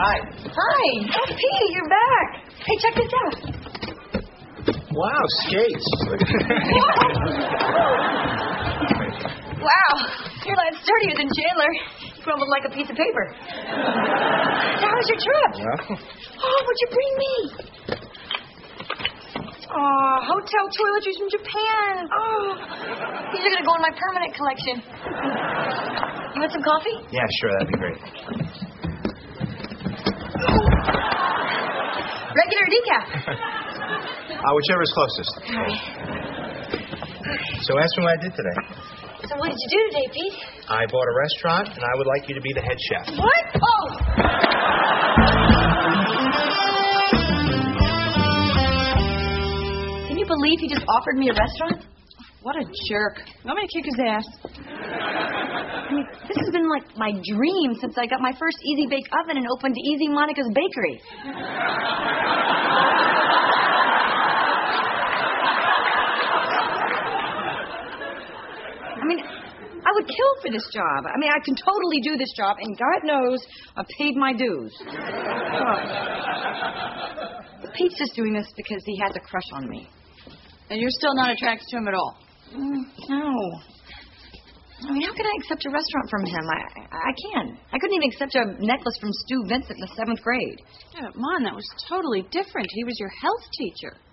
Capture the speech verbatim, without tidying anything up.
Hi. Hi. Oh, Pete, you're back. Hey, check this out. Wow, skates. Wow, you're a lot sturdier than Chandler. You crumbled like a piece of paper. So how was your trip? Well. Oh, what'd you bring me? Oh, hotel toiletries from Japan. Oh, these are going to go in my permanent collection. You want some coffee? Yeah, sure, that'd be great. Regular or decaf? Uh, whichever's closest. All right. So ask me what I did today. So what did you do today, Pete? I bought a restaurant, and I would like you to be the head chef. What? Oh! Can you believe he just offered me a restaurant? What a jerk. You want me to kick his ass? I mean, this has been like my dream since I got my first Easy Bake Oven and opened Easy Monica's Bakery. I mean, I would kill for this job. I mean, I can totally do this job, and God knows I've paid my dues. Oh. Pete's just doing this because he has a crush on me. And you're still not attracted to him at all? Mm, no. I mean, how can I accept a restaurant from him? I I can. I couldn't even accept a necklace from Stu Vincent in the seventh grade. Yeah, but, Mom, that was totally different. He was your health teacher.